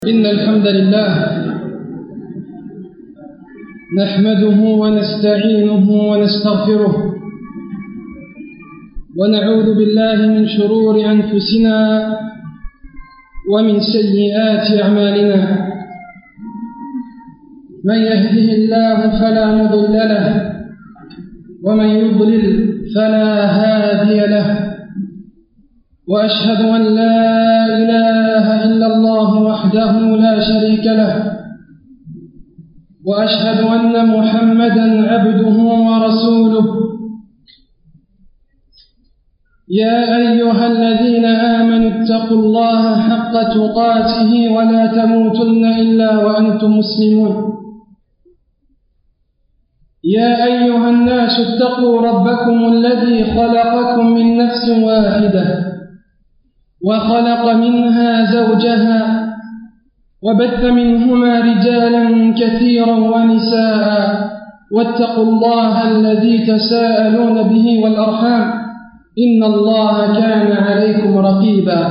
إن الحمد لله نحمده ونستعينه ونستغفره ونعوذ بالله من شرور أنفسنا ومن سيئات أعمالنا من يهده الله فلا مضل له ومن يضلل فلا هادي له وأشهد أن لا إله إلا الله وحده لا شريك له وأشهد أن محمدًا عبده ورسوله يا أيها الذين آمنوا اتقوا الله حق تقاته ولا تموتن إلا وأنتم مسلمون يا أيها الناس اتقوا ربكم الذي خلقكم من نفس واحدة وخلق منها زوجها وبث منهما رجالا كثيرا ونساء واتقوا الله الذي تساءلون به والأرحام إن الله كان عليكم رقيبا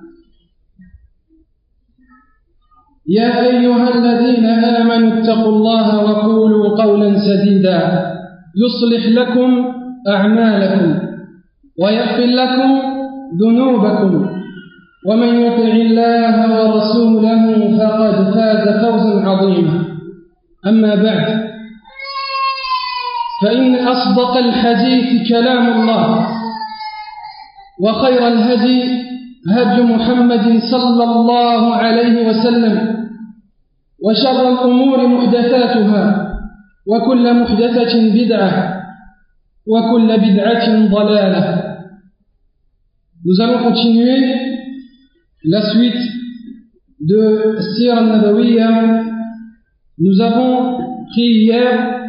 يا أيها الذين آمنوا اتقوا الله وقولوا قولا سديدا يصلح لكم أعمالكم ويغفر لكم ذنوبكم ومن يطع الله ورسوله فقد فاز فوزا عظيما أما بعد فإن أصدق الحديث كلام الله وخير الهدي هدي محمد صلى الله عليه وسلم وشر الأمور محدثاتها وكل محدثة بدعة وكل بدعة ضلالة. Nous allons continuer la suite de Sira al-Nabawiyya. Nous avons pris hier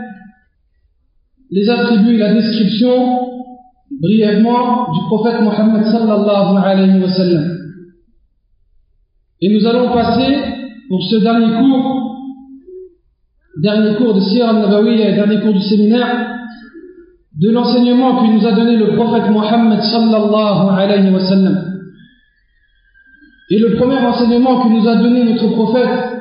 les attributs et la description brièvement du prophète Mohammed sallallahu alayhi wa sallam. Et nous allons passer pour ce dernier cours de Sira al-Nabawiyya et dernier cours du séminaire, de l'enseignement que nous a donné le prophète Mohammed sallallahu alayhi wa sallam. Et le premier enseignement que nous a donné notre prophète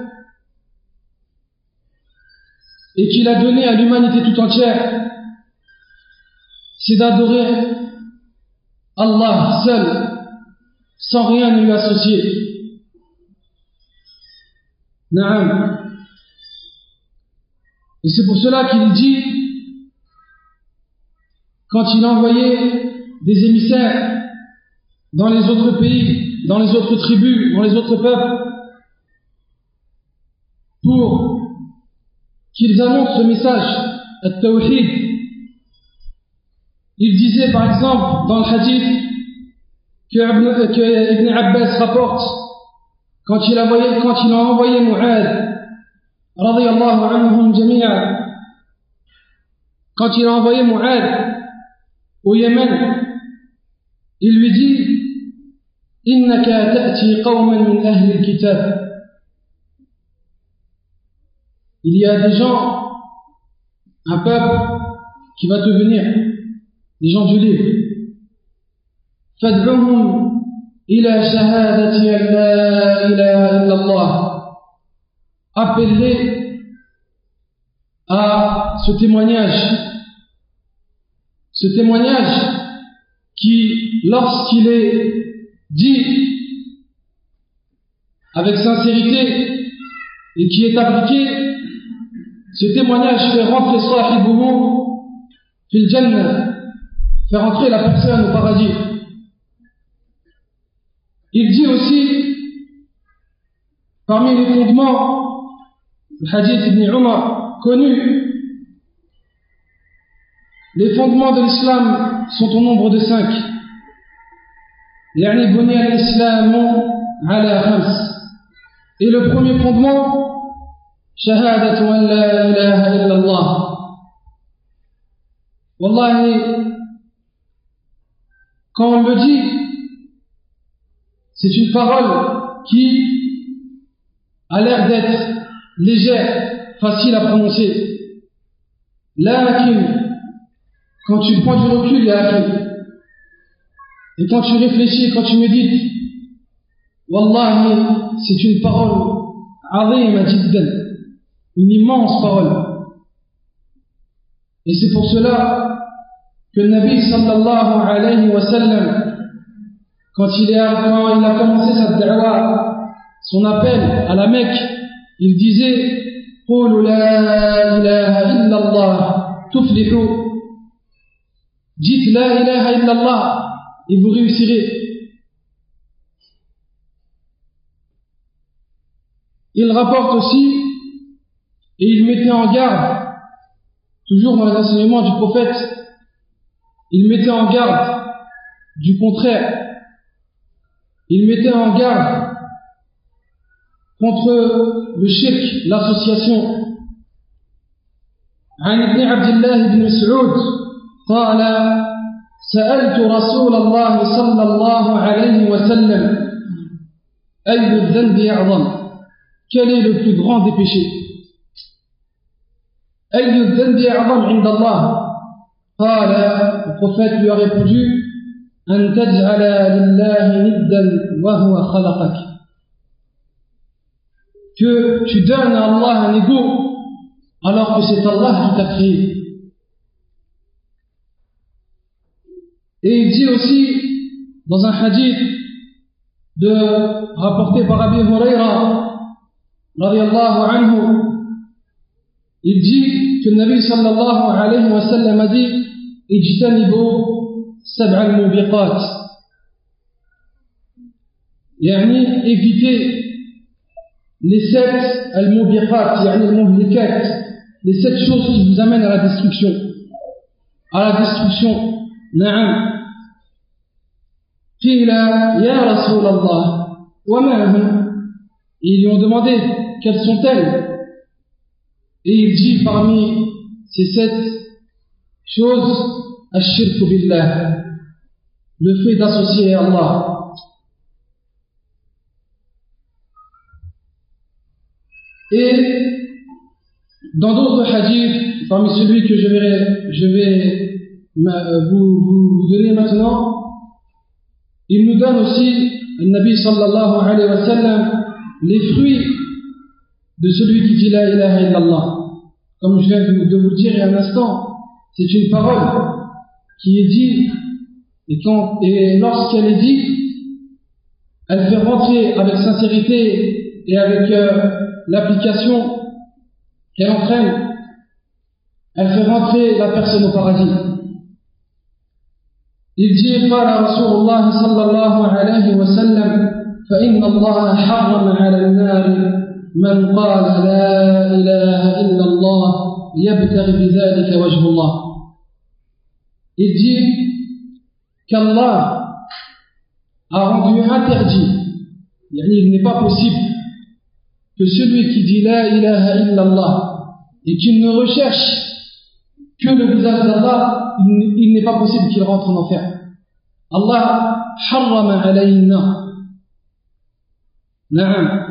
et qu'il a donné à l'humanité tout entière, c'est d'adorer Allah seul, sans rien lui associer. Naam. Et c'est pour cela qu'il dit, quand il a envoyé des émissaires dans les autres pays, dans les autres tribus, dans les autres peuples, pour qu'ils annoncent ce message, at-tawhid. Il disait par exemple dans le hadith que Ibn Abbas rapporte, quand il a envoyé Mu'ad, radiyallahu anhum jami'a, quand il a envoyé Mu'ad au Yémen, il lui dit: Innaka ta'ti qawman min ahli al-kitab. Il y a des gens, un peuple qui va te venir, des gens du livre. Fad'uhum ila shahadati an la ilaha illallah. Appelle-les à ce témoignage qui, lorsqu'il est dit avec sincérité et qui est appliqué, ce témoignage fait rentrer sahibuhu fil jannah, fait rentrer la personne au paradis. Il dit aussi, parmi les fondements, le hadith ibn Umar connu, les fondements de l'islam sont au nombre de 5. يعني بني الإسلام على 5. Et le premier fondement, shahadatu an la ilaha illallah. Wallahi, quand on le dit, c'est une parole qui a l'air d'être légère, facile à prononcer. Lakin, quand tu prends du recul, et quand tu réfléchis, quand tu médites, Wallahi, c'est une parole عظيمة جدا, une immense parole. Et c'est pour cela que le Nabi sallallahu alayhi wa sallam, quand il a commencé sa da'wa, son appel à la Mecque, il disait قولوا لا إله إلا الله تفلحوا, dites la ilaha illallah et vous réussirez. Il rapporte aussi, et il mettait en garde, toujours dans les enseignements du prophète, il mettait en garde du contraire. Il mettait en garde contre le shirk, l'association. عن ابن عبد الله بن مسعود قال سألت رسول الله صلى الله عليه وسلم أي الذنب أعظم, quel est le plus grand des péchés? أي الذنب أعظم عند الله, قال, le prophète lui a répondu أن تجعل لله ندا وهو خلقك, que tu donnes à Allah un égo alors que c'est Allah qui t'a créé. Et il dit aussi dans un hadith rapporté par Abi Hurayra radiyallahu anhu, il dit que le Nabi sallallahu alayhi wa sallam a dit ijtanibu sab'a al-mubiqat, yani évitez les 7 al-mubiqat, yani al-muhlikat, les 7 choses qui vous amènent à la destruction. Na'am. Qila ya Rasulallah wa ma hum, ils lui ont demandé quelles sont-elles, et il dit parmi ces 7 choses ash-shirku billah, le fait d'associer à Allah. Et dans d'autres hadiths, parmi celui que je vais vous donner maintenant, il nous donne aussi, le Nabi sallallahu alayhi wa sallam, les fruits de celui qui dit la ilaha illallah. Comme je viens de vous le dire il y a un instant, c'est une parole qui est dite, et lorsqu'elle est dite, elle fait rentrer avec sincérité et avec l'application qu'elle entraîne, elle fait rentrer la personne au paradis. Il dit قال رسول الله صلى الله عليه وسلم فإن الله حرم على النار من قال لا إله إلا الله يبتغي بذلك وجه الله. Il dit qu'Allah a rendu interdit, il n'est pas possible que celui qui dit la ilaha illallah et qui ne recherche que le visage d'Allah, il n'est pas possible qu'il rentre en enfer. Allah harrama alayna. Na'am.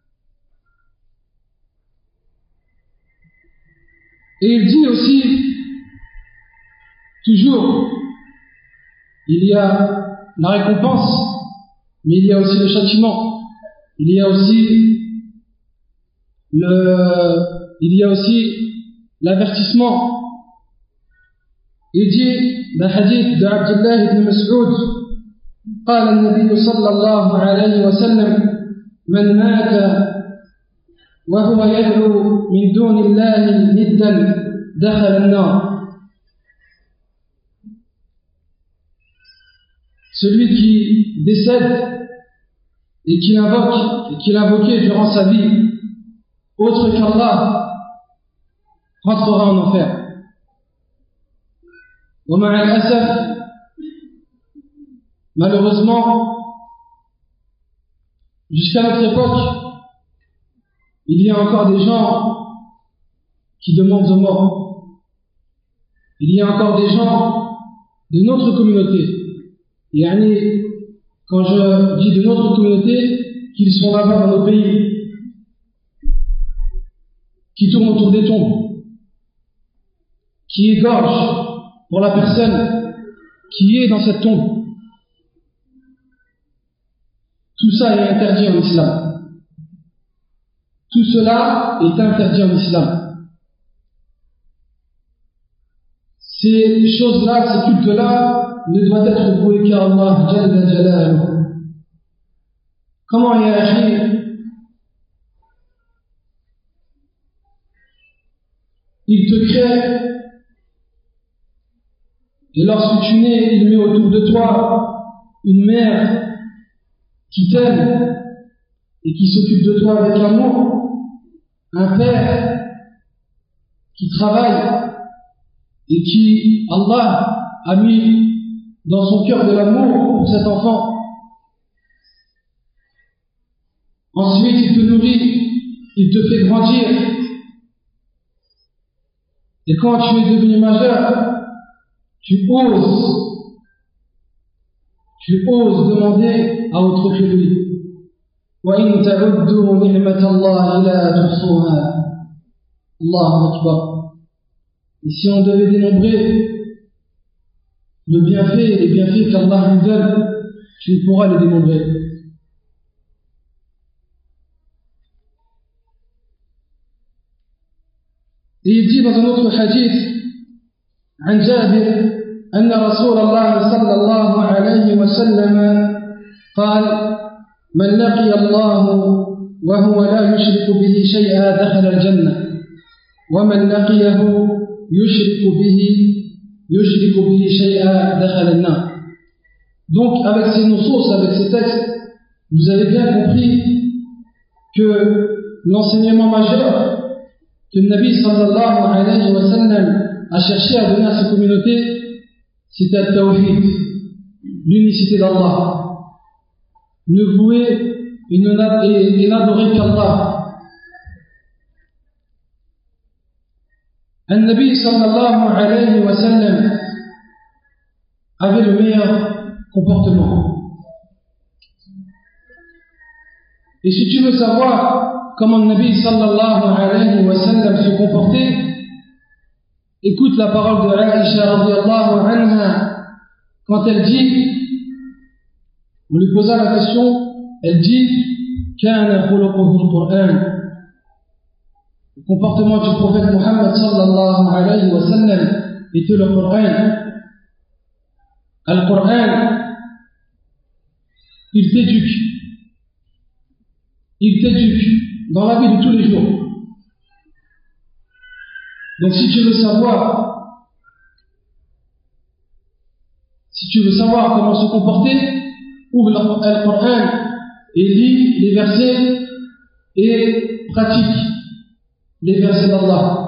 Et il dit aussi, toujours, il y a la récompense, mais il y a aussi le châtiment. Il y a aussi l'avertissement. Il dit dans le hadith d'Abdullah ibn Mas'ud قال النبي صلى الله عليه وسلم من مات وهو يدعو من دون الله ندا دخل النار. Celui qui décède et qui invoquait durant sa vie autre qu'Allah rentrera en enfer. ومع الأسف, malheureusement, jusqu'à notre époque, il y a encore des gens qui demandent aux morts. Il y a encore des gens de notre communauté. Yani, quand je dis de notre communauté, qu'ils sont là-bas dans nos pays, qui tournent autour des tombes, qui égorgent pour la personne qui est dans cette tombe. Tout ça est interdit en islam. tout cela est interdit en islam. Ces choses-là, ces cultes-là, ne doivent être voués qu'à Allah Jalla Jalaluhu. Comment réagir? Il te crée, et lorsque tu nais, il met autour de toi une mère qui t'aime et qui s'occupe de toi avec amour, un père qui travaille et qui, Allah, a mis dans son cœur de l'amour pour cet enfant. Ensuite, il te nourrit, il te fait grandir. Et quand tu es devenu majeur, tu oses demander à autre que lui. وَإِن تَعُدُّوا نِعْمَةَ اللَّهِ لَا تُحْصُوهَا. Allahu Akbar. Et si on devait dénombrer les bienfaits qu'Allah nous donne, tu ne pourras les dénombrer. Et il dit dans un autre hadith, عن جابر أن رسول الله صلى الله عليه وسلم قال: من لقي الله وهو لا يشرك به شيئا دخل الجنة ومن لقيه يشرك به شيئا دخل النار. Donc avec ces sources, avec ces textes, vous avez bien compris que l'enseignement majeur que le Nabi sallallahu alayhi wa sallam a cherché à donner à sa communauté, c'était le tawhid, l'unicité d'Allah, ne vouer et n'adorer qu'Allah. Le Nabi sallallahu alayhi wa sallam avait le meilleur comportement. Et si tu veux savoir comment le Nabi sallallahu alayhi wa sallam se comportait, écoute la parole de Aïcha radiyallahu anha quand elle dit, on lui posa la question, elle dit كان خلقه القرآن. Le comportement du prophète Muhammad sallallahu alayhi wa sallam était le Coran. Al-Qur'an, il t'éduque dans la vie de tous les jours. Donc si tu veux savoir comment se comporter, ouvre Al-Qur'an et lis les versets et pratique les versets d'Allah.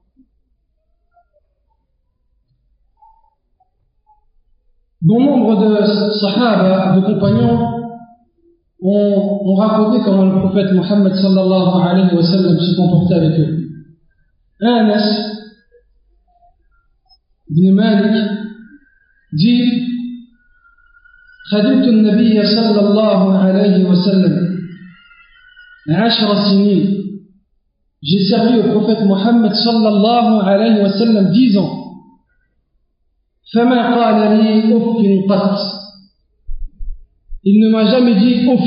Bon nombre de sahaba, de compagnons, ont raconté comment le prophète Muhammad sallallahu alayhi wa sallam se comportait avec eux. Anas ibn Malik dit: خدمت النبي صلى الله عليه وسلم 10 سنين. J'ai servi au prophète Muhammad sallallahu alayhi wa sallam 10 ans. فما قال لي أف قط. Il ne m'a jamais dit ouf.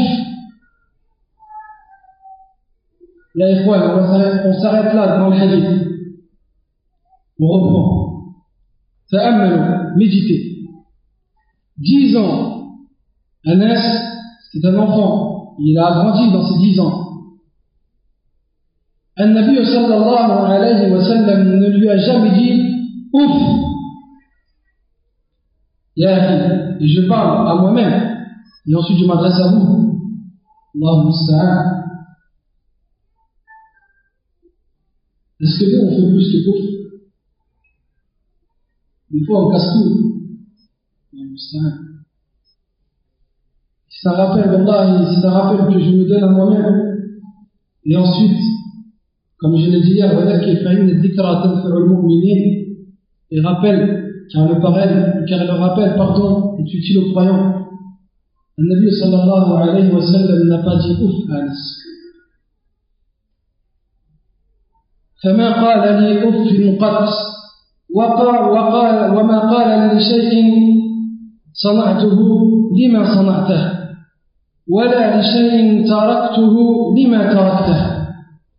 Ya ikhwan, on s'arrête là dans le hadith. On reprend. Ta'ammalu, méditez. 10 ans. Anas, c'est un enfant. Il a grandi dans ces 10 ans. An-Nabi sallallahu alayhi wa sallam ne lui a jamais dit ouf. Et je parle à moi-même. Et ensuite je m'adresse à vous. Allahu musta'an. Est-ce que nous on fait plus que ouf? Des fois on casse tout. Allahu musta'an. C'est un rappel d'Allah, c'est un rappel que je me donne à moi-même. Et ensuite, comme je l'ai dit hier, et rappel, car le rappel, pardon, est utile aux croyants. Le Nabi sallallahu alayhi wa sallam n'a pas dit ouf à Anas. فما قال لي أف قط وما قال لشيء صنعته لما صنعته ولا لشيء تركته لما تركته.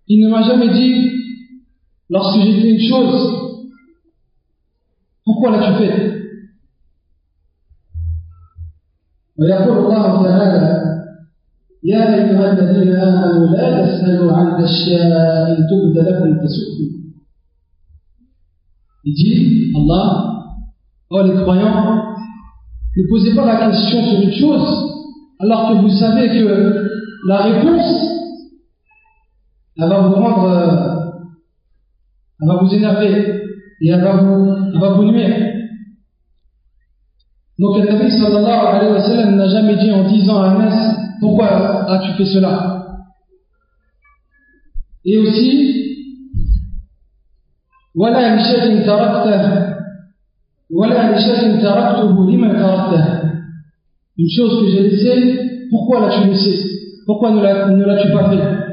il ne m'a jamais dit, lorsque j'ai fait une chose, pourquoi l'as-tu fait? ويقول الله تعالى يا أيها الذين آمنوا لا تسألوا عن أشياء إن تبد لكم تسؤكم. Il dit, Allah, oh les croyants, ne posez pas la question sur une chose alors que vous savez que la réponse elle va vous rendre, elle va vous énerver et elle va vous nuire. Donc le Nabi sallallahu alayhi wa sallam n'a jamais dit en disant à Anas, pourquoi as-tu fait cela? Et aussi, ولا لشيء تركته ولا لشيء تركته لمن تركته. Une chose que j'ai laissée, pourquoi l'as-tu laissée? Pourquoi ne l'as-tu pas fait?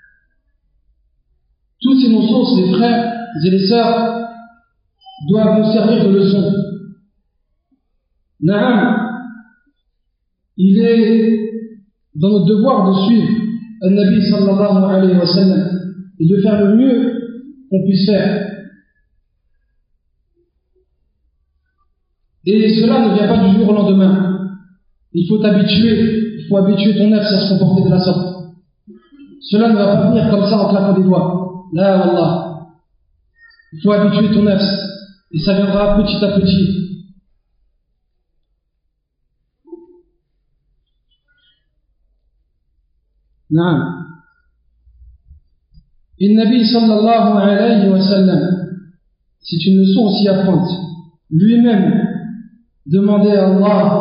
Toutes ces notions, les frères et les sœurs, doivent nous servir de leçon. Naam, il est dans notre devoir de suivre le Nabi sallallahu alayhi wa sallam et de faire le mieux qu'on puisse faire. Et cela ne vient pas du jour au lendemain. Il faut habituer ton nefs à se comporter de la sorte. Cela ne va pas venir comme ça en claquant des doigts. Là, wallah. Il faut habituer ton nefs et ça viendra petit à petit. Naam. Et le Nabi sallallahu alayhi wa sallam, c'est une leçon aussi à prendre. Lui-même demandait à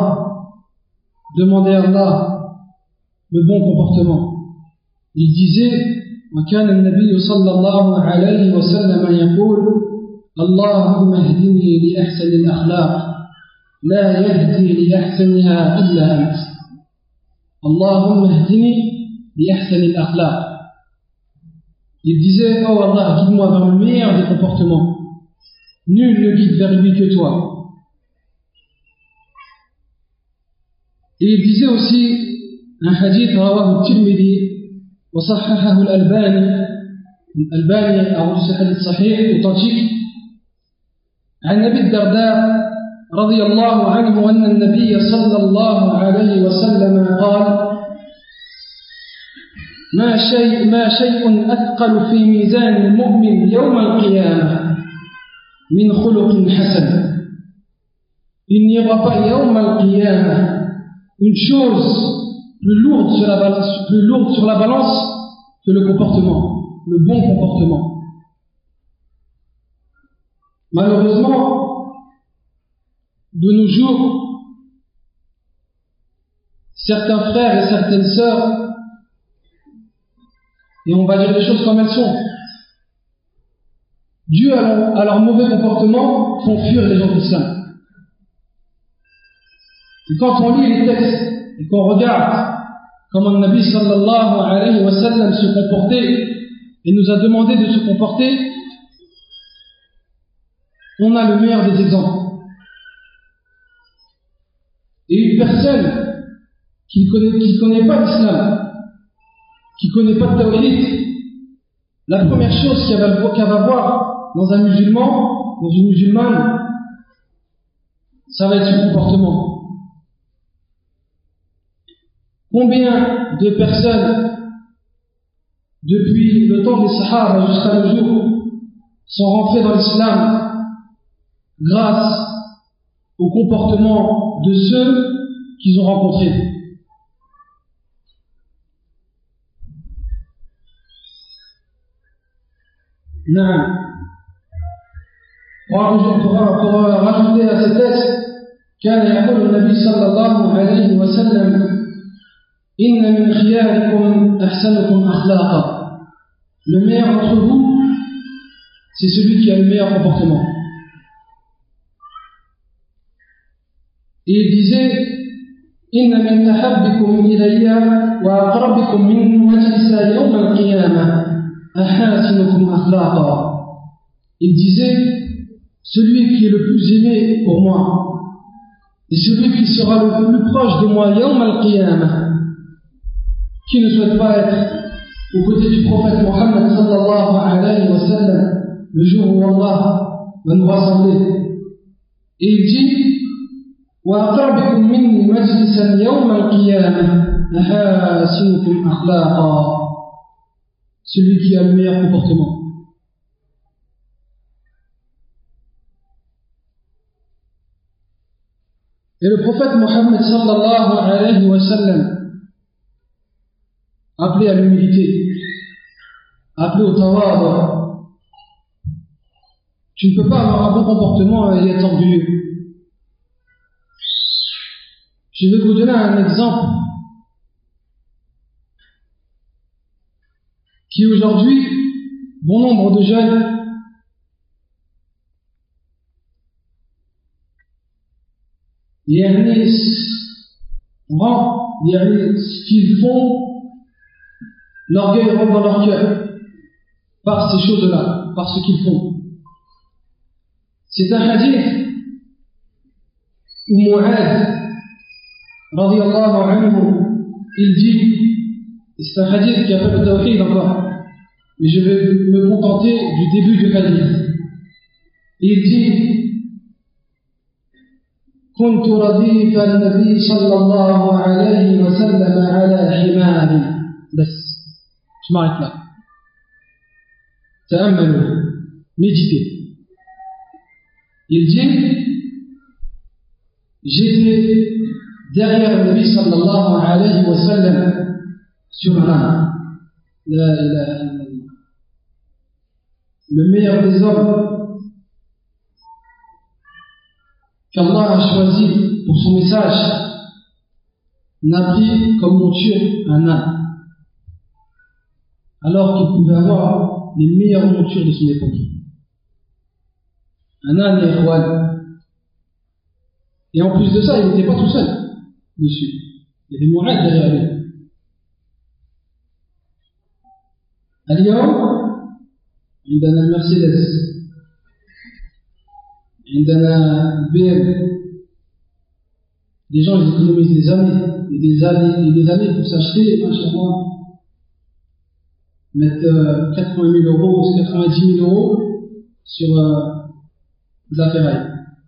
Allah le bon comportement. Il disait وكان النبي صلى الله عليه وسلم يقول اللهم اهدني لأحسن الأخلاق لا يهدي لأحسنها إلا أنت. اللهم اهدني لأحسن الأخلاق. Il disait, oh Allah, guide-moi vers le meilleur des comportements. Nul ne guide vers lui que toi. Et il disait aussi un hadith رواه الترمذي وصححه الألباني أو ce hadith صحيح authentique عن أبي الدرداء رضي الله عنه أن النبي صلى الله عليه وسلم قال ما شيء أثقل في ميزان المؤمن يوم القيامة من خلق حسن. Il n'y aura pas يوم القيامة une chose plus lourde sur la balance que le comportement, le bon comportement. Malheureusement, de nos jours, certains frères et certaines sœurs, et on va dire les choses comme elles sont, dû à leur mauvais comportement, font fuir les gens de l'islam. Et quand on lit les textes et qu'on regarde comment le Nabi sallallahu alayhi wa sallam se comportait et nous a demandé de se comporter, on a le meilleur des exemples. Et une personne qui connaît pas l'islam, qui connaît pas le tawhid, la première chose qu'elle va voir dans un musulman, dans une musulmane, ça va être son comportement. Combien de personnes, depuis le temps des Sahaba jusqu'à nos jours, sont rentrées dans l'islam grâce au comportement de ceux qu'ils ont rencontrés? Non. Pour rajouter à ce texte, كان يقول النبي صلى الله عليه وسلم إن من خياركم أحسنكم أخلاقا. Le meilleur d'entre vous, c'est celui qui a le meilleur comportement. Et il disait إن من أحبكم إلي وأقربكم من مجلس يوم القيامة أحاسنكم أخلاقا. Il disait celui qui est le plus aimé pour moi et celui qui sera le plus proche de moi يوم القيامة, qui ne souhaite pas être aux côtés du prophète Mohammed sallallahu alayhi wa sallam le jour où Allah va nous rassembler. Et il dit وَأَقْرَبِكُم مِّنِّي مَجْلِسًا يَوْمَ الْقِيَامَةِ أَحَاسِنُكُمْ أَخْلَاقًا. Celui qui a le meilleur comportement. Et le prophète Mohammed sallallahu alayhi wa sallam, appelé à l'humilité, appelé au tawad. Tu ne peux pas avoir un bon comportement et être orgueilleux. Je vais vous donner un exemple qui aujourd'hui, bon nombre de jeunes ce qu'ils font, l'orgueil rentre dans leur cœur par ces choses-là, par ce qu'ils font. C'est un hadith où Mu'adh radiyallahu anhu, il dit, et c'est un hadith qui appelle le tawhid encore, mais je vais me contenter du début du hadith. Il dit كنت رديف النبي صلى الله عليه وسلم على حمار. بس je m'arrête là. تأملوا, méditez. Il dit j'étais derrière le Nabi sallallahu alayhi wa sallam sur un âne. La ilaha illallah. Le meilleur des hommes qu'Allah a choisi pour son message n'a pris comme monture un âne, alors qu'il pouvait avoir les meilleures montures de son époque. Un âne et Ikhwan. Et en plus de ça, il n'était pas tout seul dessus. Il y avait Mu'adh derrière lui. اليوم عندنا المرسيدس, عندنا BM. Les gens ils économisent des années et des années et des années pour s'acheter, mettre 80 000 euros, 90 000 euros sur la Ferrari.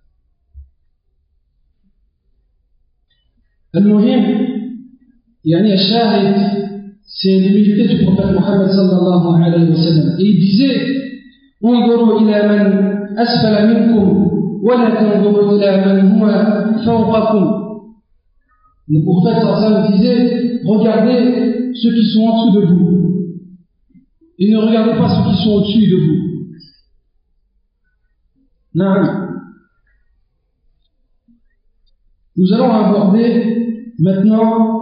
المهم يعني الشاهد c'est l'humilité du prophète Mohammed sallallahu alayhi wa sallam. Et il disait انظروا إلى من أسفل منكم ولا تنظروا إلى من هو فوقكم. Le prophète sallallahu alayhi wa sallam disait regardez ceux qui sont en dessous de vous et ne regardez pas ceux qui sont au-dessus de vous. Non. Nous allons aborder maintenant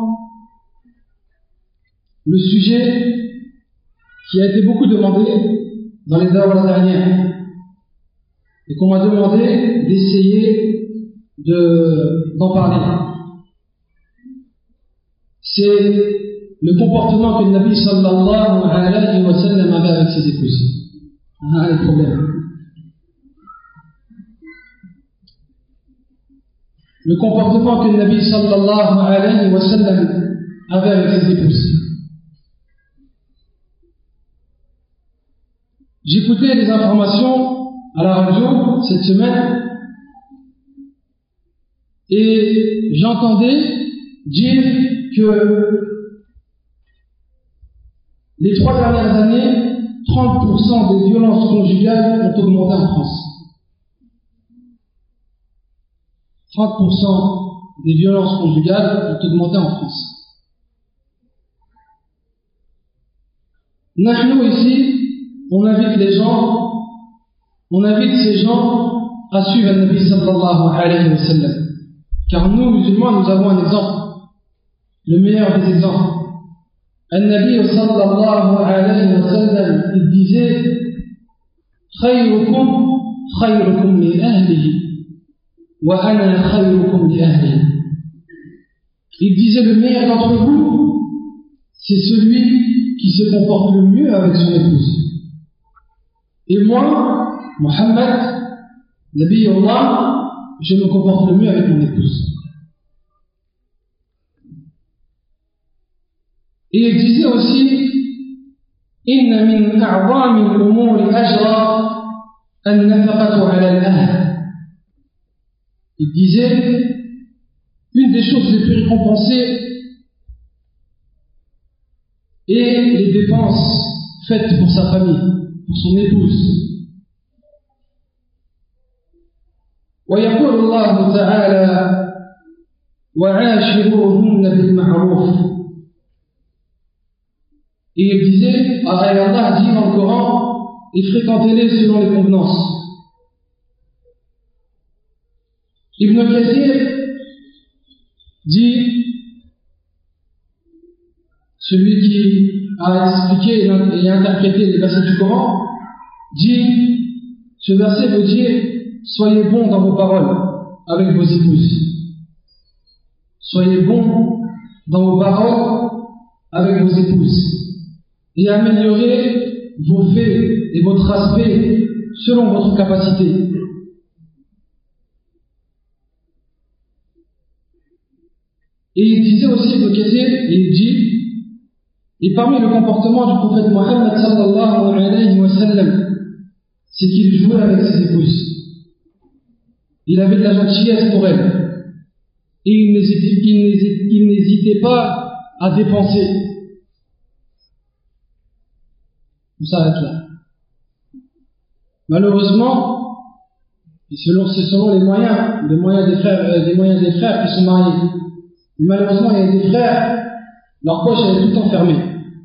le sujet qui a été beaucoup demandé dans les heures dernières et qu'on m'a demandé d'essayer d'en parler. C'est le comportement que le Nabi sallallahu alayhi wa sallam avait avec ses épouses. Ah, les problèmes. Le comportement que le Nabi sallallahu alayhi wa sallam avait avec ses épouses. J'écoutais les informations à la radio cette semaine et j'entendais dire que les 3 dernières années, 30% des violences conjugales ont augmenté en France. 30% des violences conjugales ont augmenté en France. Nous ici, on invite ces gens à suivre le Nabi sallallahu alayhi wa sallam. Car nous, musulmans, nous avons un exemple, le meilleur des exemples. Le Nabi sallallahu alayhi wa sallam, il disait khayrukum khayrukum li ahlihi wa ana khayrukum li ahlihi. Il disait le meilleur d'entre vous, c'est celui qui se comporte le mieux avec son épouse. Et moi, Mohammed, Nabi Allah, je me comporte le mieux avec mon épouse. Et il disait aussi إن من أعظم الأمور أجرا النفقة على الأهل. Il disait, une des choses les plus récompensées est les dépenses faites pour sa famille, pour son épouse. ويقول الله تعالى وعاشروهن بالمعروف. Et il disait, Allah dit dans le Coran, et fréquentez-les selon les convenances. Ibn Kathir dit, celui qui a expliqué et interprété les versets du Coran, dit, ce verset veut dire, soyez bons dans vos paroles avec vos épouses. Soyez bons dans vos paroles avec vos épouses. Et améliorez vos faits et votre aspect selon votre capacité. Et il disait aussi, il dit, et parmi le comportement du prophète Mohammed sallallahu alayhi wa sallam, c'est qu'il jouait avec ses épouses. Il avait de la gentillesse pour elles. Et il n'hésitait pas à dépenser. On s'arrête là. Malheureusement, c'est selon les moyens des frères qui sont mariés. Mais malheureusement, il y a des frères, leur poche elle est tout le temps fermée.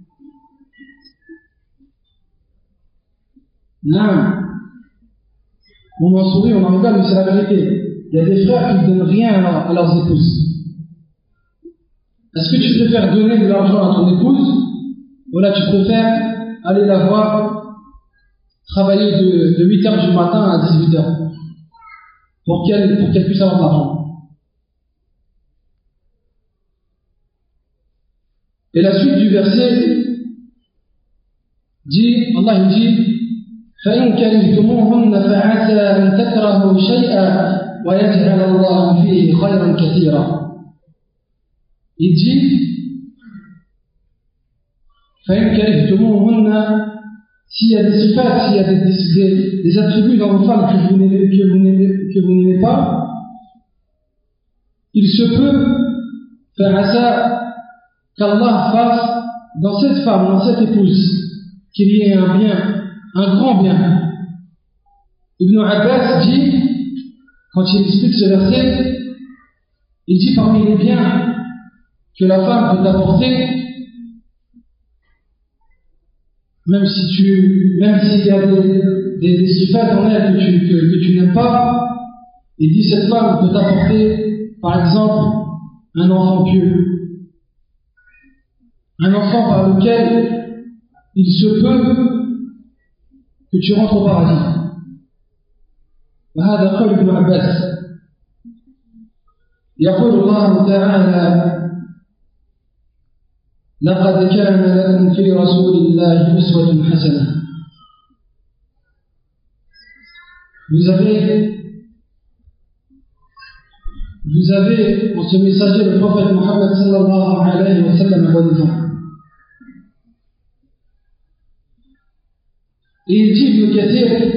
Non. On en sourit, on en rigole, mais c'est la vérité. Il y a des frères qui ne donnent rien à leurs épouses. Est-ce que tu préfères donner de l'argent à ton épouse, ou là tu préfères aller la voir travailler de 8h du matin à 18h pour qu'elle puisse avoir de l'argent? Et la suite du verset dit, Allah dit, فَإِنْ كَرِهْتُمُوهُنَّ فَعَسَىٰ أَنْ تَكْرَهُوا شَيْئًا وَيَجْعَلَ اللَّهُ فِيهِ خَيْرًا كَثِيرًا. Il dit, فَإِنْ كَرِهْتُمُوهُنَّ, s'il y a des sifat, s'il y a des attributs dans vos femmes que vous n'aimez pas, il se peut, فَعَسَىٰ, qu'Allah fasse dans cette femme, dans cette épouse, qu'il y ait un bien, un grand bien. Ibn Abbas dit, quand il explique ce verset, il dit parmi les biens que la femme peut t'apporter, même s'il y a des sifat en elle que tu n'aimes pas, il dit cette femme peut t'apporter, par exemple, un enfant pieux. Un enfant par lequel il se peut que tu rentres au paradis. وهذا قول ابن عباس. يقول الله تعالى لقد كان لكم في رسول الله أسوة حسنة. Vous avez en ce messager le prophète Mohammed sallallahu alayhi wa sallam un bon exemple. Et il dit, Ibn Kathir,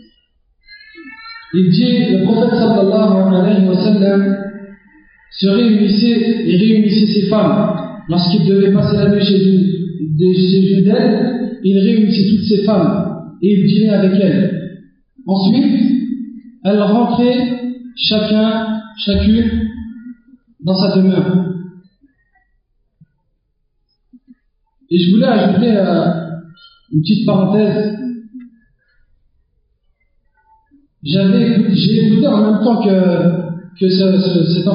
il dit, le prophète sallallahu alayhi wa sallam se réunissait ses femmes. Lorsqu'il devait passer la nuit chez une d'elles, il réunissait toutes ses femmes et il dînait avec elles. Ensuite, elles rentraient chacune dans sa demeure. Et je voulais ajouter une petite parenthèse. J'ai écouté en même temps que cette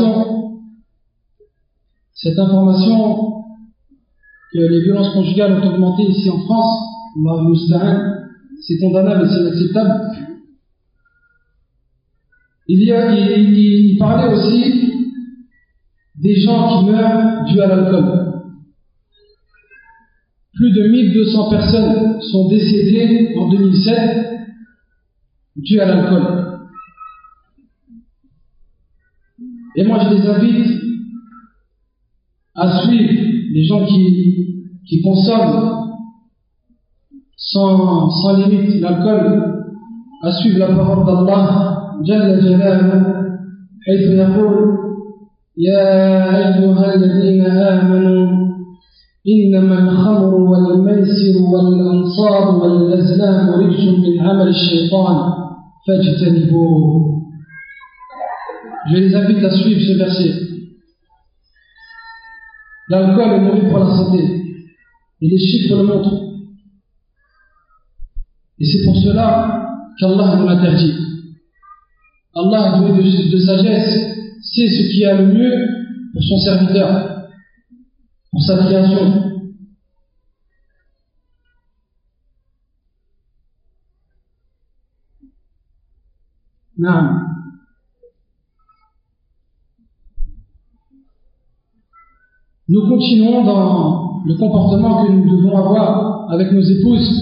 information que les violences conjugales ont augmenté ici en France. C'est condamnable et c'est inacceptable. Il parlait aussi des gens qui meurent dus à l'alcool. Plus de 1200 personnes sont décédées en 2007 dues à l'alcool. Et moi je les invite à suivre les gens qui consomment sans limite l'alcool, à suivre la parole d'Allah Jalla Jalaluhu, حيث يقول يا أيها الذين آمنوا إنما الخمر والميسر والأنصاب والأزلام رجس من عمل الشيطان فاجتنبوه. Je les invite à suivre ce verset. L'alcool est mauvais pour la santé, et les chiffres le montrent. Et c'est pour cela qu'Allah nous l'interdit. Allah, doué de sagesse, sait ce qui est le mieux pour son serviteur, pour sa création. Naam. Nous continuons dans le comportement que nous devons avoir avec nos épouses.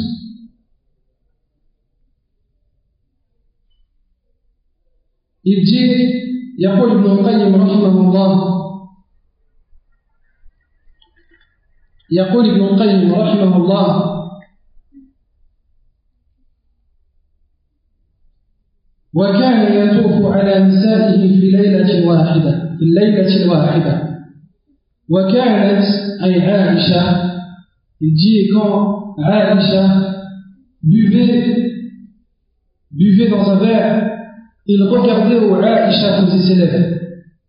Il dit, يقول ابن القيم رحمه الله يقول ابن القيم رحمه الله وكان يطوف على نسائه في الليلة واحدة وكانت أي عائشة. Il dit quand Aïcha buvait dans un verre, il regardait où Aïcha posait ses lèvres.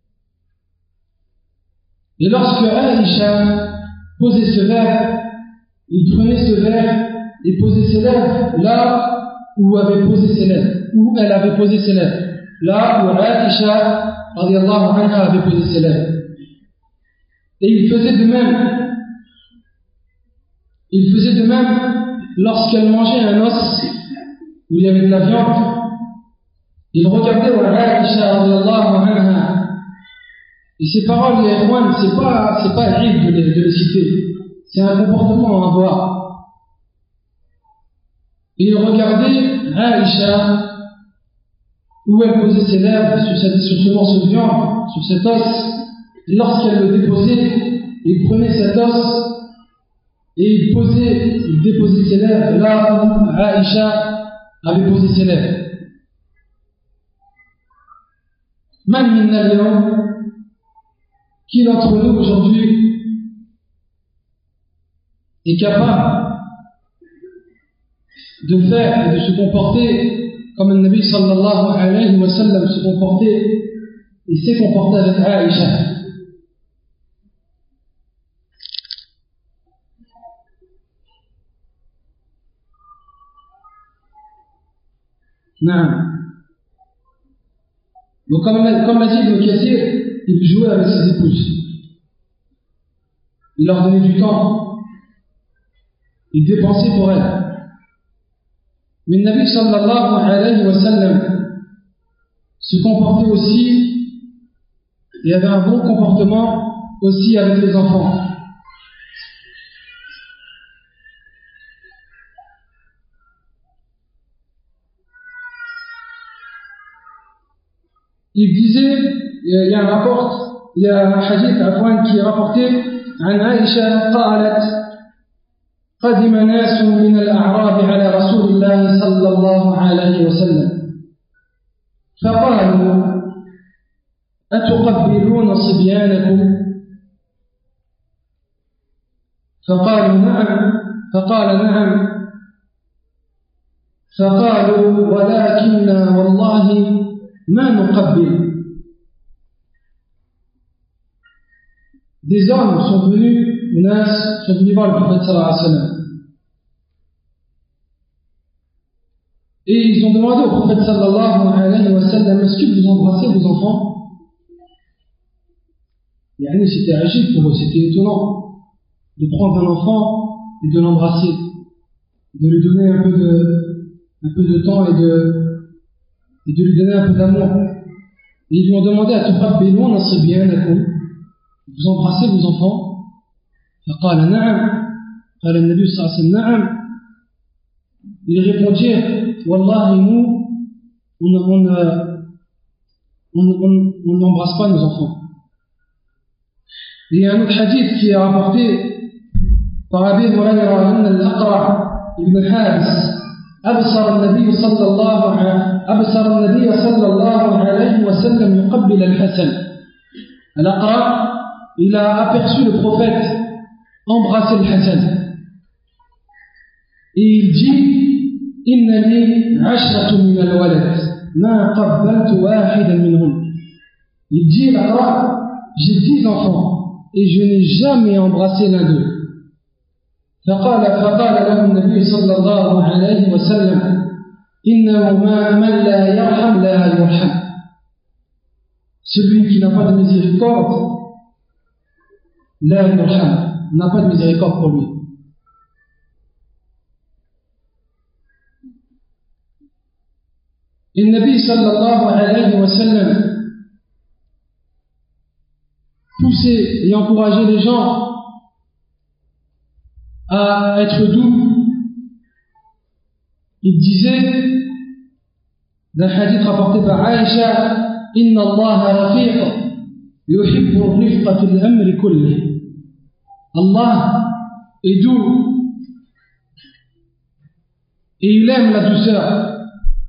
Et lorsque Aïcha posait ce verre, il prenait ce verre et posait ses lèvres là où elle avait posé ses lèvres, là où Aïcha radiyallahu anha avait posé ses lèvres. Et il faisait de même lorsqu'elle mangeait un os où il y avait de la viande. Il regardait Aïcha radiyallahu anha. Et ces paroles, les Ikhwan, c'est pas libre de les citer. C'est un comportement à avoir. Et il regardait Aïcha où elle posait ses lèvres sur ce morceau de viande, sur cet os. Et lorsqu'elle le déposait, il prenait cet os et il déposait ses lèvres là où Aïcha avait posé ses lèvres. Qui d'entre nous aujourd'hui est capable de faire et de se comporter comme le Nabi sallallahu alayhi wa sallam se comportait et s'est comporté avec Aïcha? Non. Donc comme l'a dit Ibn Kathir, il jouait avec ses épouses. Il leur donnait du temps. Il dépensait pour elles. Mais le Nabi sallallahu alayhi wa sallam se comportait aussi et avait un bon comportement aussi avec les enfants. Il disait, il y a un hadith qui est rapporté عن عائشة قالت قدم ناس من الأعراب على رسول الله صلى الله عليه وسلم فقالوا أتقبلون صبيانكم؟ فقالوا نعم. فقال نعم. فقالوا ولكننا والله ما نقبل. Des hommes sont venus voir le prophète sallallahu alayhi wa sallam. Et ils ont demandé au prophète sallallahu alayhi wa sallam, est-ce que vous embrassez vos enfants? C'était agile pour eux, c'était étonnant de prendre un enfant et de l'embrasser, de lui donner un peu de temps et de lui donner un peu d'amour. Et ils lui ont demandé à tout frère Béloin, on serait bien d'accord. Vous embrassez vos enfants? فقال نعم. قال النبي صلى الله عليه وسلم نعم. Ils répondirent Wallahi, nous on n'embrasse pas nos enfants. Et il y a un autre hadith qui est rapporté par Abi Hurayra أن الأقرع ibn Habs أبصر النبي صلى الله عليه وسلم يقبل الحسن. Al-Aqra, il a aperçu le prophète embrasser le Hassan. Et il dit: Innani 'ashratun min al-walad ma qabbaltu wahidan minhum. Il dit, Al-Aqra, j'ai 10 enfants et je n'ai jamais embrassé l'un d'eux. فقال له النبي صلى الله عليه وسلم إنه من لا يرحم لا يرحم. Celui qui n'a pas de miséricorde, la yurham, n'a pas de miséricorde pour lui. Et le Nabi sallallahu alayhi wa sallam poussait et encourageait les gens à être doux. Il disait d'un hadith rapporté par Aïcha: Inna Allah rafiq yuhibbu ar-rifqa fil amri kulli. Allah est doux et il aime la douceur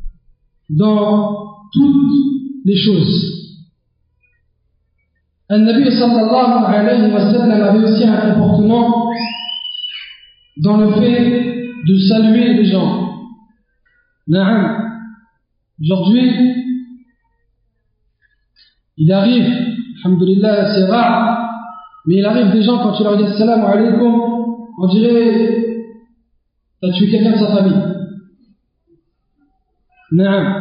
dans toutes les choses. An-Nabi sallallahu alayhi wa sallam avait aussi un comportement dans le fait de saluer les gens. Na'am. Aujourd'hui, il arrive, alhamdulillah, c'est rare, mais il arrive des gens, quand tu leur dis assalamu alaykum, on dirait t'as tué quelqu'un de sa famille. Na'am.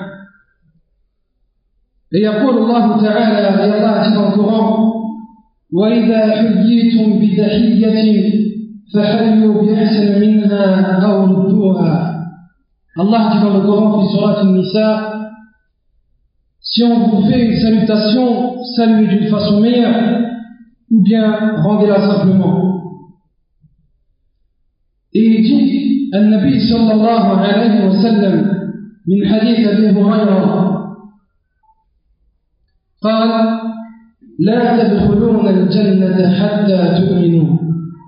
Et يقول الله تعالى, et Allah dit dans le Coran: وَإِذَا حُيِّيتُمْ بِتَحِيَّةٍ فَحَيُّوا بِأَحْسَنَ مِنْهَا أَوْ رُدُّوهَا. Allah dit dans le Coran, fi surat An-Nisa: si on vous fait une salutation, saluez d'une façon meilleure, ou bien rendez-la simplement. Et il dit, An-Nabi sallallahu alayhi wa sallam, min hadith Abi Hurayra, قال: لا تدخلون الجنة حتى تؤمنوا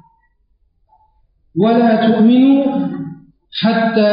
ولا تؤمنوا حتى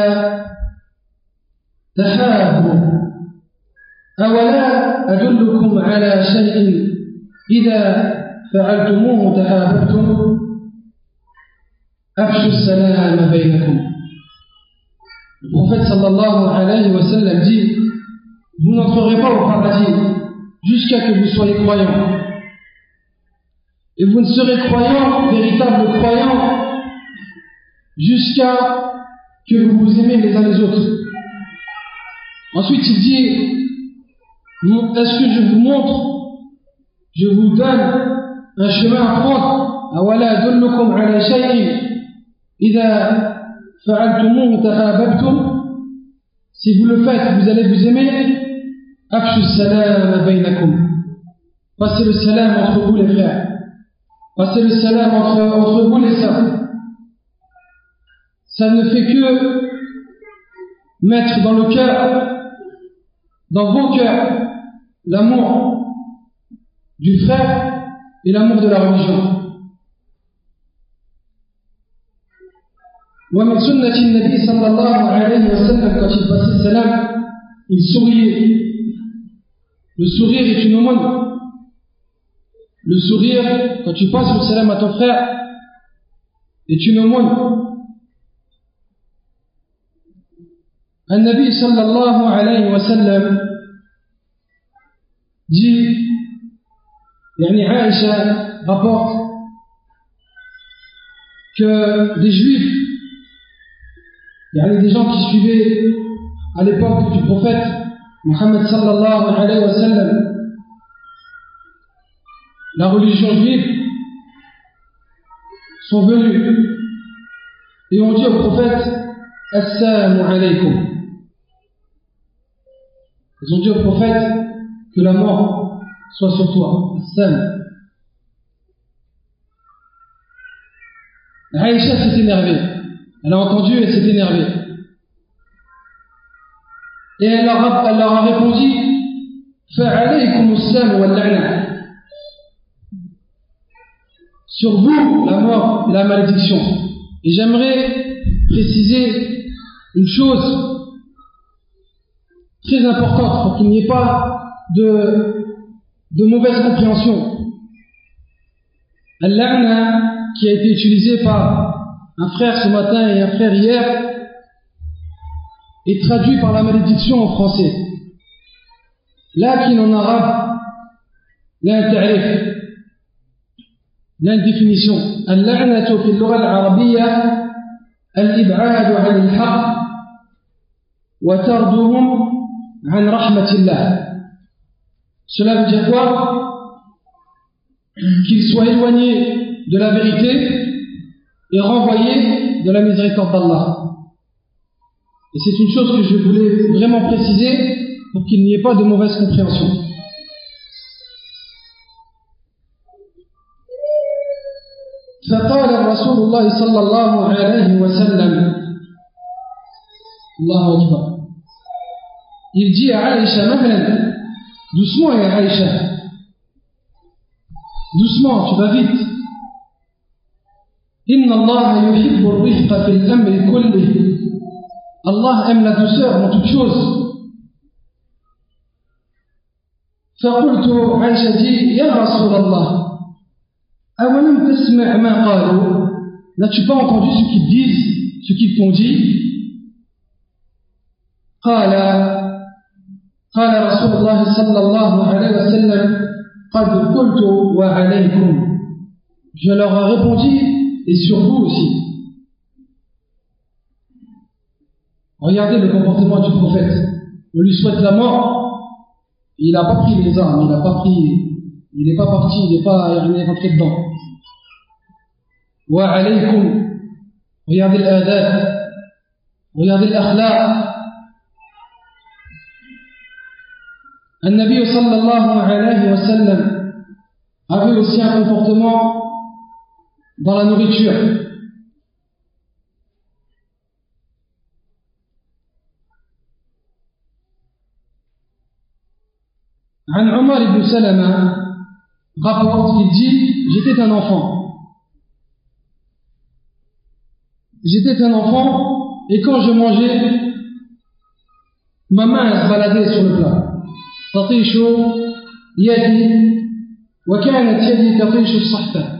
تحابوا أولا أدلكم على شيء إذا فعلتموه تحاببتم أفشوا السلام بينكم. Le prophète sallallahu alayhi wa sallam dit: vous n'entrerez pas au paradis jusqu'à que vous soyez croyants. Et vous ne serez croyants, véritables croyants, jusqu'à que vous vous aimez les uns les autres. Ensuite il dit: est-ce que je vous montre, je vous donne un chemin à prendre? Awala adullukum ala shay'in idha fa'altumuhu tahabbtum. Si vous le faites, vous allez vous aimer. Afshu salam baynakum. Passez le salam entre vous les frères. Passez le salam entre vous les sœurs. Ça ne fait que mettre dans le cœur, dans vos cœurs, l'amour du frère et l'amour de la religion. ومن سنة النبي صلى الله عليه وسلم, quand il passait le salam, il souriait. Le sourire est une aumône. Le sourire, quand tu passes le salam à ton frère, est une aumône. An-Nabi sallallahu alayhi wa sallam dit, yani Aïcha rapporte que des juifs, il y avait des gens qui suivaient à l'époque du prophète Muhammad sallallahu alayhi wa sallam la religion juive, sont venus et ont dit au prophète: Assalamu alaykum. Ils ont dit au prophète que la mort soit sur toi. Assalam. Aïcha s'est énervée. Elle a entendu et s'est énervée. Et elle leur a répondu: Fa'alaykum as-salam wal la'na. Sur vous, la mort et la malédiction. Et j'aimerais préciser une chose très importante pour qu'il n'y ait pas de mauvaise compréhension. Al-la'na, qui a été utilisé par un frère ce matin et un frère hier, est traduit par la malédiction en français. Lakin en arabe, il y a un ta'rif, il y a une définition. Al-la'natu fi al-lugha al-arabiyya al-ib'ad 'an al-haqq wa tarduhum 'an rahmatillah. Cela veut dire quoi? Qu'ils soient éloignés de la vérité et renvoyés de la miséricorde d'Allah. Et c'est une chose que je voulais vraiment préciser pour qu'il n'y ait pas de mauvaise compréhension. فقال رسول الله صلى الله عليه وسلم الله أكبر. Il dit à Aïcha, Mahlan, doucement ya Aïcha, doucement, tu vas vite. Inna Allah yuhibbu ar-rifqa fil amri kulli. Allah aime la douceur dans toutes choses. فقلت عائشة dit يا رسول الله أولم تسمع ما قالوا. N'as-tu pas entendu ce qu'ils disent, ce qu'ils t'ont dit? قال رسول الله صلى الله عليه وسلم قد قلت وعليكم. Je leur ai répondu et sur vous aussi. Regardez le comportement du prophète. On lui souhaite la mort, il n'a pas pris les armes, il n'est pas parti, il est rentré dedans. Wa alaykum. Regardez l'adab, regardez l'akhlaq. An-Nabi sallallahu alayhi wa sallam avait aussi un comportement dans la nourriture. An Omar ibn Salama rapporte, il dit, j'étais un enfant et quand je mangeais, ma main se baladait sur le plat. تطيش يدي وكانت يدي تطيش الصحفة.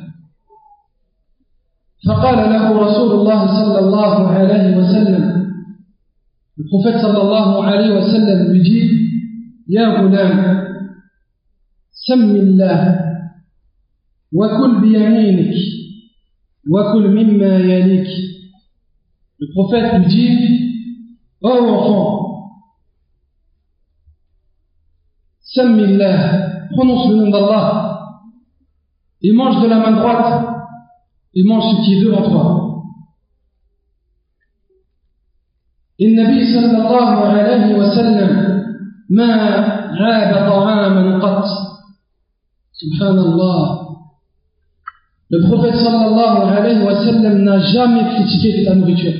فقال له رسول الله صلى الله عليه وسلم, le prophète صلى الله عليه وسلم lui dit, يا غلام سم الله وكل بيمينك وكل مما يليك. Le prophète lui dit, oh enfant, Sammillah, prononce le nom d'Allah et mange de la main droite et mange ce qui est devant toi. Et le Nabi sallallahu alayhi wa sallam ma aaba ta'aman qat. Subhanallah. Le prophète sallallahu alayhi wa sallam n'a jamais critiqué de la nourriture.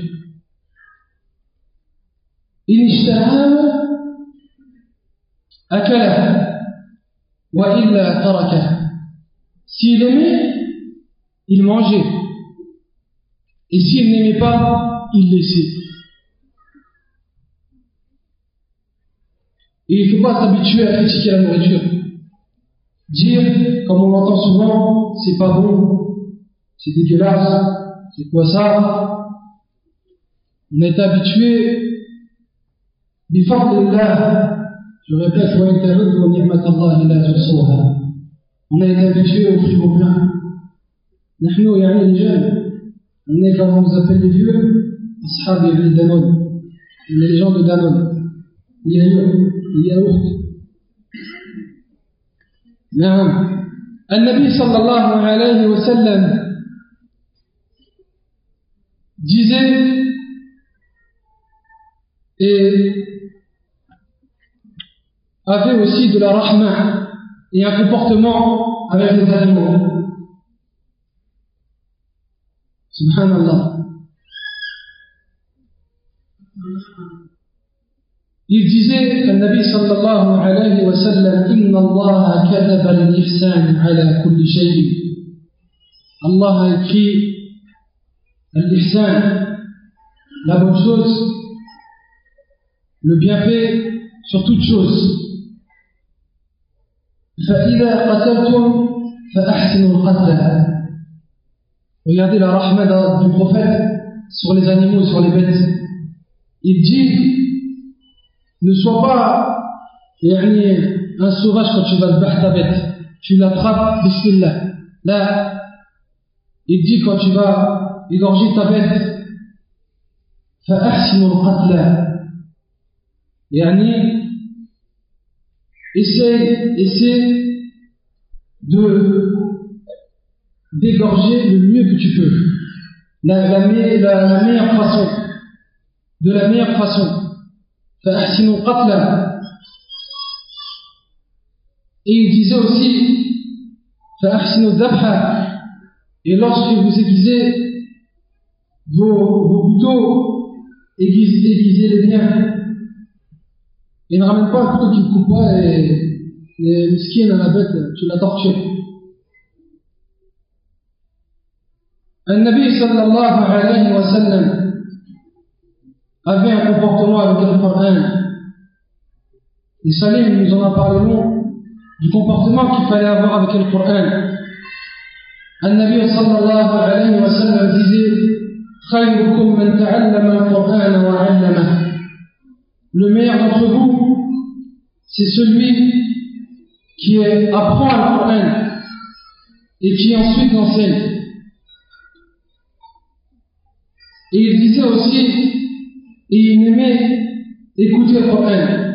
In ishtaha akala wa illa taraka. S'il aimait, il mangeait. Et s'il n'aimait pas, il laissait. Et il ne faut pas s'habituer à critiquer la nourriture. Dire, comme on l'entend souvent, c'est pas bon, c'est dégueulasse, c'est quoi ça? On est habitué, bifadlillah, je répète, on est habitué au frigo plein. Nahnu, yani les jeunes, on est comme on vous appelle les vieux, ashab yani Danone. On est les gens de Danone. Les yaourt. Naam. Al-Nabi sallallahu alayhi wa sallam disait et avait aussi de la rahma et un comportement avec les animaux. Subhanallah. Il disait, le Nabi sallallahu alayhi wa sallam, Inna Allah kataba al-ihsan ala kulli shay. Allah a écrit l'ihsan, la bonne chose, le bienfait sur toute chose. فإذا قتلتم فأحسنوا القتل. Regardez la rahma du prophète sur les animaux, sur les bêtes. Il dit, ne sois pas un sauvage quand tu vas te battre ta bête. Tu l'attrapes, bismillah. Là, il dit quand tu vas égorger ta bête, فأحسنوا القتل. Essaie d'égorger le mieux que tu peux, la meilleure façon, de la meilleure façon. فأحسنوا القتل. Et il disait aussi فأحسنوا الذبح. Et lorsque vous aiguisez vos couteaux, aiguisez-les bien. Et ne ramène pas un couteau qui ne coupe pas et miskin à la bête, tu la tortures. An-Nabi sallallahu alayhi wa sallam avait un comportement avec le Coran. Et Salim nous en a parlé long du comportement qu'il fallait avoir avec le Coran. An-Nabi sallallahu alayhi wa sallam disait خيركم من تعلم القرآن وعلمه. Le meilleur d'entre vous, c'est celui qui apprend le Coran et qui ensuite l'enseigne. Et il disait aussi, et il aimait écouter le Coran.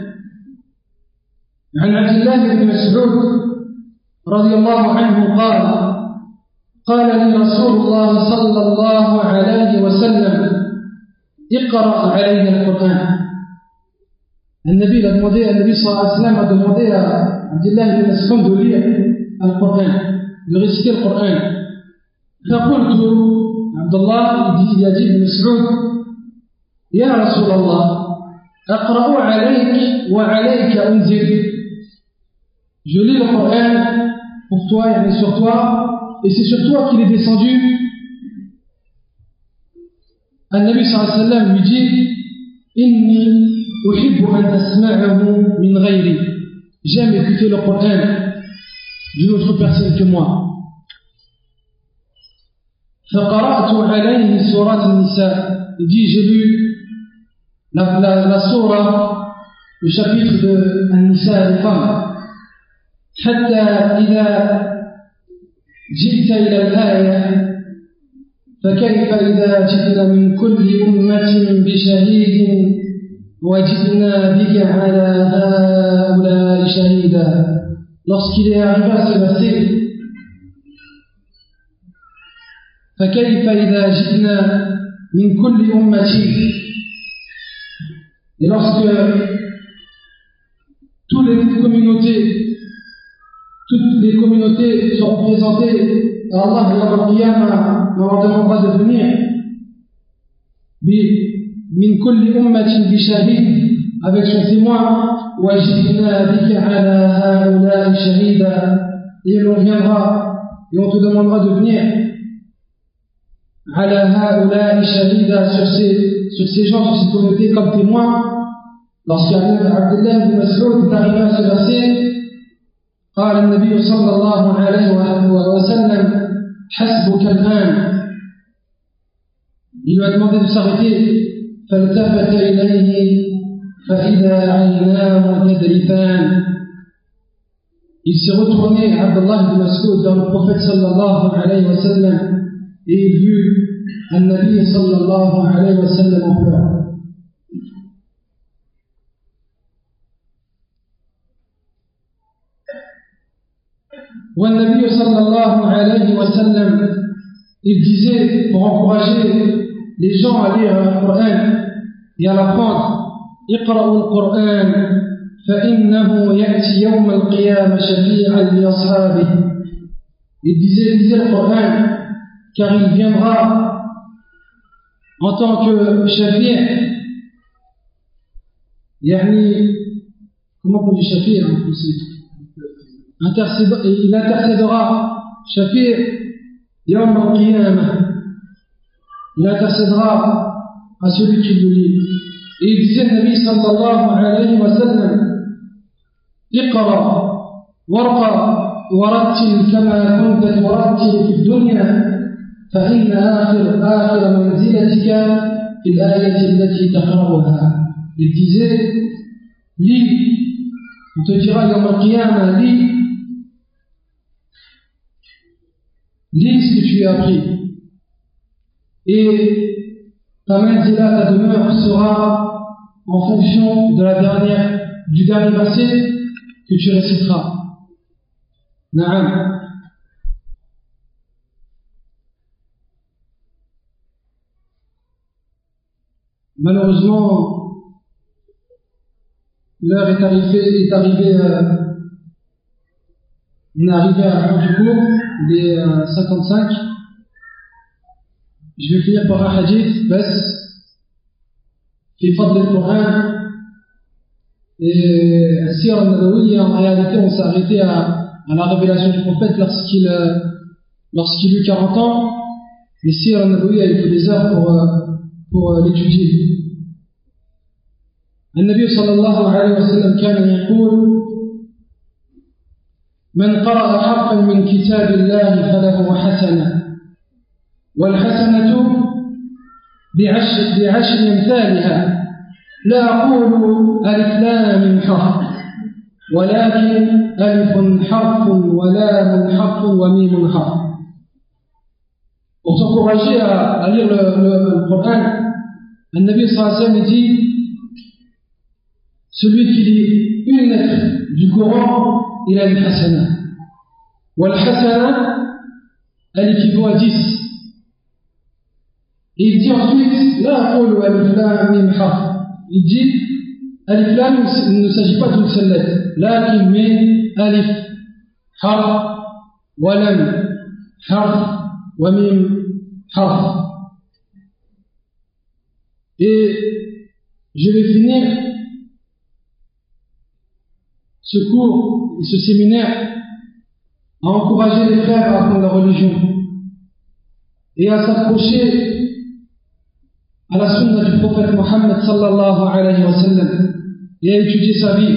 عن عبد الله بن مسعود رضي الله عنه قال لي رسول الله صلى الله عليه وسلم اقرأ علينا القرآن. النبي صلى الله عليه وسلم a demandé à Abdullah ibn Mas'ud de lire le Coran, de réciter le Coran. فقلت عبد الله il a dit ibn Mas'ud يا رسول الله أقرأ عليك وعليك أنزل. Je lis le Coran pour toi et sur toi, et c'est sur toi qu'il est descendu. النبي صلى الله عليه وسلم lui dit إني أحب أن أسمعه من غيري. J'aime écouter le Coran d'une autre personne que moi. فقرأت عليه سورة النساء. Il dit j'ai lu la sourate, le chapitre de An-Nisa, les femmes. حتى إذا جئت إلى الآية فكيف إذا جئنا من كل أمة بشهيد وجئنا بك على هؤلاء شهيدا. Lorsqu'il est arrivé à ce verset, فكيف إذا جئنا من كل أمة, et lorsque toutes les communautés seront présentées à Allah et à Qiyamah, on leur demandera de venir min kulli ummatin bi shahid, avec son témoin, wa jidna bika ala haula shahida, et l'on viendra et on te demandera de venir ala haula shahida, sur ces gens, sur ces communautés comme témoins. Lorsqu'Abdullah ibn Mas'ud est arrivé à ce verset, قال النبي صلى الله عليه وسلم حسبك الآن. Il lui a demandé de s'arrêter. فالتفت إليه فإذا عيناه تذرفان. Il s'est retourné, Abdullah ibn Mas'ud, vers le prophète sallallahu alayhi wa sallam, et il vit An-Nabi sallallahu alayhi wa sallam en pleurs. والنبي صلى الله عليه وسلم, il disait pour encourager les gens à lire le Coran et à l'apprendre, اقرأوا القرآن فإنه يأتي يوم القيامة شفيعا لأصحابه. Il disait lisez le Coran car il viendra en tant que shafi', comment on dit shafi' en français, il intercédera, Shafi' Yawm al-Qiyamah, il intercédera à celui qui le lit. Et il disait le Nabi sallallahu alayhi wa sallam: Iqra warqa warattil kama kunta turattil fi dunya fa inna akhir manzilatika fi al-ayati allati taqra'uha. Il disait: lis, on te dira yawm al-qiyamah, lis ce que tu as appris. Et ta manzila, ta demeure sera en fonction de du dernier verset que tu réciteras. Na'am. Malheureusement, l'heure est arrivée, on est arrivé à la fin du cours, il est 55. Je vais finir par un hadith, bas, qui fadl al-Qur'an. Et Sir al-Nabawi, en réalité, on s'est arrêté à la révélation du prophète lorsqu'il eut 40 ans. Mais Sir al-Nabawi a eu des heures pour l'étudier. النبي صلى الله عليه وسلم كان يقول: من قرأ حرفا من كتاب الله فله حسنة، والحسنة بعشر أمثالها، لا أقول ألف لام حرف، ولكن ألف حرف ولام حرف وميم حرف. Pour s'encourager à lire le Coran, le Nabi sallallahu alayhi wa sallam dit: celui qui lit une lettre du Coran, il a une hasana. Wal hasana, elle équivaut à 10. Et il dit ensuite: la aqulu alif lam mim harf. Il dit: alif lam, il ne s'agit pas d'une seule lettre. Lakin mais alif harf, wa lam harf, wa mim harf. Et je vais finir ce cours et ce séminaire à encourager les frères à apprendre la religion et à s'approcher à la sunna du prophète Mohammed sallallahu alayhi wa sallam et à étudier sa vie.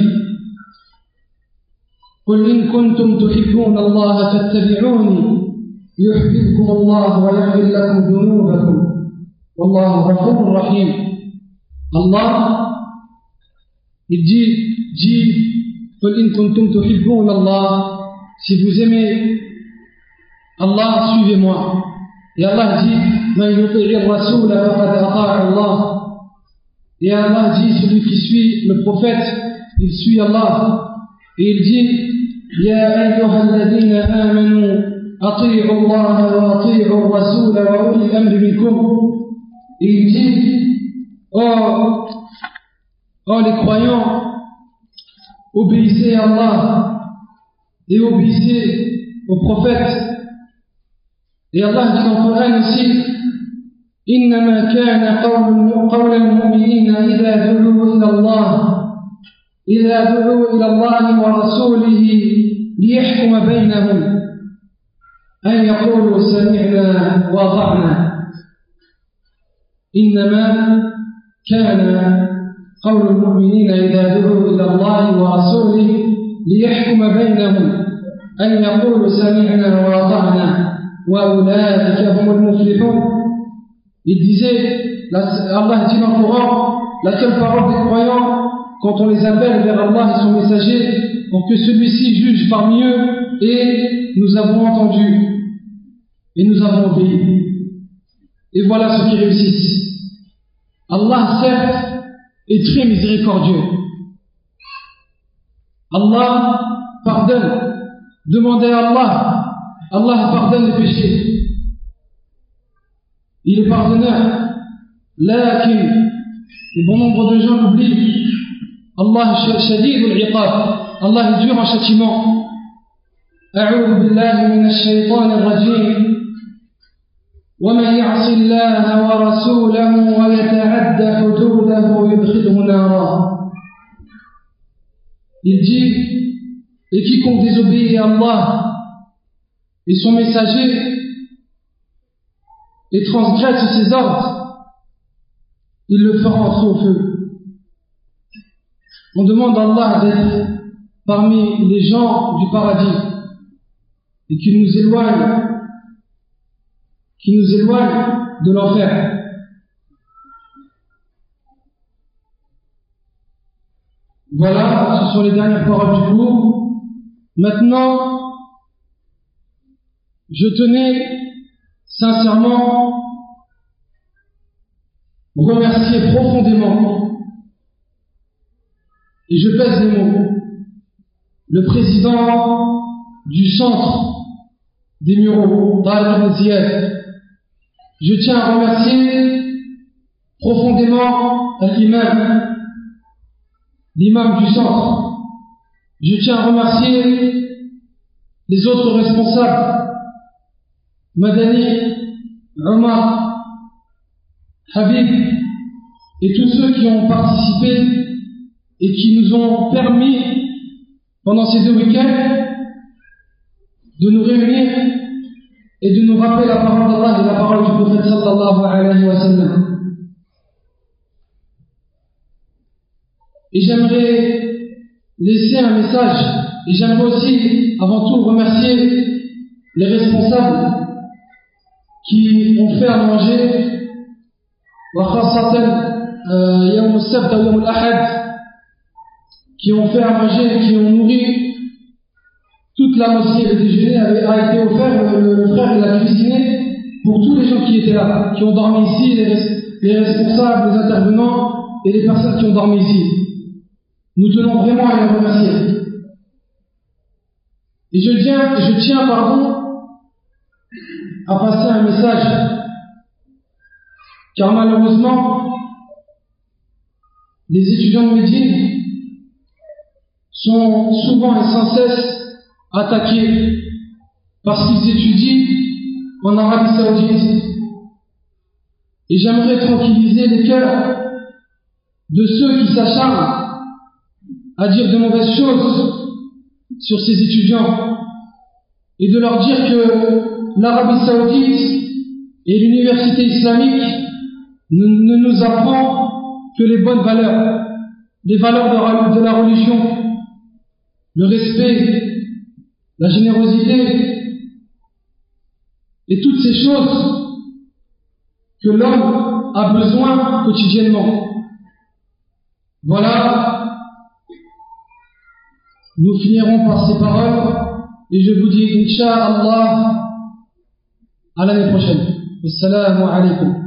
قل إن كنتم تحبون الله فاتبعوني يحببكم الله ويغفر لكم ذنوبكم والله غفور رحيم. Allah, il dit: قل إن كنتم تحبون الله, si vous aimez Allah, suivez-moi. Et Allah dit: من يطيع الرسول فقد أطاع الله. Et Allah dit: celui qui suit le prophète, il suit Allah. Et il dit: يا أيها الذين آمنوا أطيعوا الله وأطيعوا الرسول وأولي الأمر منكم. Et il dit: oh les croyants, obéissez à Allah et obéissez au prophète. Et Allah dit dans le Coran aussi: إنما كان قول المؤمنين إذا دعوا إلى الله ورسوله ليحكم بينهم أن يقولوا سمعنا وأطعنا. إنما كان قول المؤمنين إذا دعوا إلى الله ورسوله ليحكم بينهم أن يقولوا سمعنا وأطعنا وأولئك هم المفلحون. Il disait, Allah dit dans le Coran, la seule parole des croyants quand on les appelle vers Allah et son messager pour que celui-ci juge parmi eux, et nous avons entendu et nous avons obéi. Et voilà ceux qui réussissent. Allah, certes, est très miséricordieux. Allah pardonne. Demandez à Allah. Allah pardonne les péchés. Il est pardonneur. Lakin, et bon nombre de gens l'oublient. Allah shadid al-iqab. Allah est dur en châtiment. أعوذ بالله من الشيطان الرجيم. ومن يعص الله ورسوله ويتعدى حدوده يدخله نارا. Il dit: et quiconque désobéit à Allah et son messager et transgresse ses ordres, il le fera entrer au feu. On demande à Allah d'être parmi les gens du paradis et qu'il nous éloigne de l'enfer. Voilà, ce sont les dernières paroles du cours. Maintenant, je tenais sincèrement remercier profondément, et je pèse les mots, le président du centre des Mureaux, Tariq ibn Ziyad. Je tiens à remercier profondément l'imam du centre. Je tiens à remercier les autres responsables, Madani, Omar, Habib, et tous ceux qui ont participé et qui nous ont permis, pendant ces 2 week-ends, de nous réunir et de nous rappeler la parole d'Allah et la parole du prophète sallallahu alayhi wa sallam. Et j'aimerais laisser un message, et j'aimerais aussi, avant tout, remercier les responsables qui ont fait à manger, Yawm al-Sabt ou Yawm al-Ahad, qui ont fait à manger, qui ont nourri toute la mosquée. Le déjeuner a été offert, le frère il a cuisiné pour tous les gens qui étaient là, qui ont dormi ici, les responsables, les intervenants et les personnes qui ont dormi ici. Nous tenons vraiment à les remercier. Et je tiens à passer un message, car malheureusement, les étudiants de Médine sont souvent et sans cesse attaqués parce qu'ils étudient en Arabie Saoudite. Et j'aimerais tranquilliser les cœurs de ceux qui s'acharnent à dire de mauvaises choses sur ces étudiants et de leur dire que l'Arabie Saoudite et l'université islamique ne nous apprend que les bonnes valeurs, les valeurs de la religion, le respect, la générosité et toutes ces choses que l'homme a besoin quotidiennement. Voilà, nous finirons par ces paroles et je vous dis Inch'Allah à l'année prochaine. Wassalamu alaikum.